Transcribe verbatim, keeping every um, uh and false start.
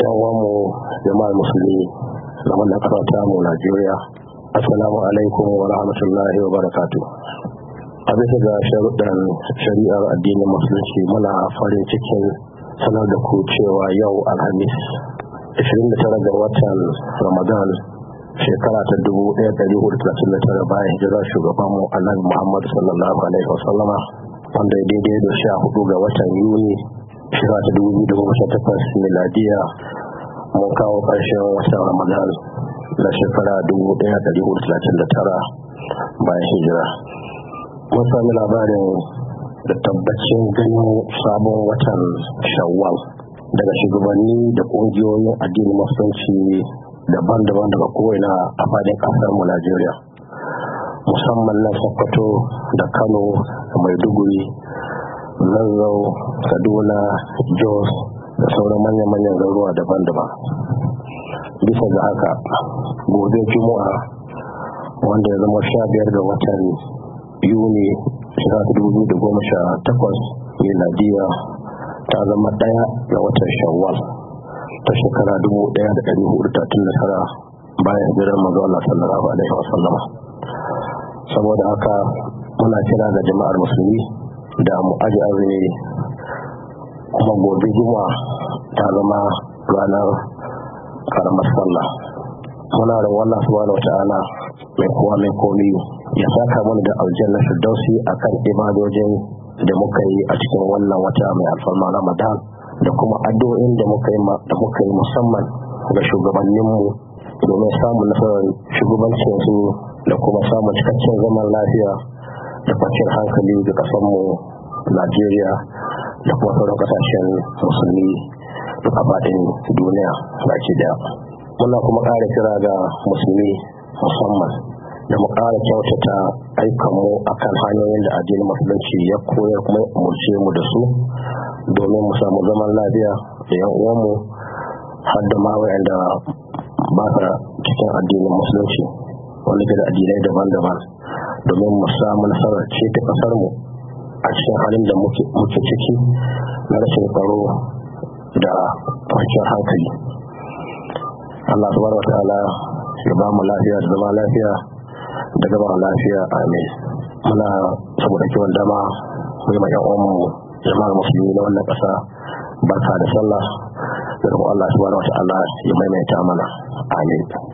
yan uwanmu jama'ar musulmi na wannan ƙasa ta mu Najeriya, assalamu alaikum wa rahmatullahi wa barakatuh. A bisa ga sharuɗan shari'ar addinin musulunci, muna farin cikin sanar da ku cewa yau alhamis ashirin da tara ga watan Ramadan shekara ta dubu ɗaya da ɗari hudu da talatin da tara bayan hijirar shugabanmu Annabi Muhammad sallallahu alaihi wasallama, wanda ya daidai da sha hudu ga watan Yuni shekara ta dubu biyu da goma sha takwas miladiya, mun kawo ƙarshen watan Ramadan na shekara dubu ɗaya da ɗari hudu da talatin da tara bayan hijira. Mun sami labarin da tabbacin ganin sabon watan Shawwal daga shugabanni da ƙungiyoyin addinin musulunci daban-daban daga ko'ina a faɗin ƙasar mu Najeriya, musamman na Sokoto da Kano da Maiduguri, Zazzau, Kaduna, Jos da sauran manya-manyan garuruwa daban-daban. Bisa ga haka, gobe Juma'a wanda ya zama sha biyar ga watan Yuni shekara ta dubu biyu da goma sha takwas miladiya, ta zama ɗaya ga watan Shawwal ta shekara dubu ɗaya da ɗari hudu da talatin da tara bayan hijirar manzo Allah sallallahu alaihi wa sallama. Saboda haka muna kira ga jama'ar musulmi da mu aji azumi, kuma gobe Juma'a ta zama ranar karamar sallah. Muna da Allah subhanahu wata'ala mai kowa mai komi ya saka mana da aljanna firdausi akan ibadojin da muka yi a cikin wannan wata mai alfarma Ramadan, da kuma addu'o'in da muka yi da muka yi musamman ga shugabanninmu domin samun nasarar shugabancin su da kuma samun cikakken zaman lafiya da kwanciyar hankali ga kasanmu Najeriya da kuma sauran kasashen musulmi duka faɗin duniya baki daya. Muna kuma ƙara kira ga musulmi musamman da mu ƙara kyautata aikanmu akan hanyoyin da addinin musulunci ya koyar kuma ya umurce mu da su domin mu samu zaman lafiya da yan uwanmu, har da ma wayanda ba sa cikin addinin musulunci wanda ke da addinai daban-daban, domin mu samu nasarar ce ta kasar mu a cikin halin da muke ciki na rashin tsaro da kwanciyar hankali. Allah subhanahu wa ta'ala ya ba mu lafiya da zama lafiya da gaba lafiya, amin. Muna saboda kiwon dama mai mai yan uwanmu jama'ar musulmi na wannan ƙasa barka da sallah, da Allah subhanahu wa ta'ala ya maimaita mana, amin.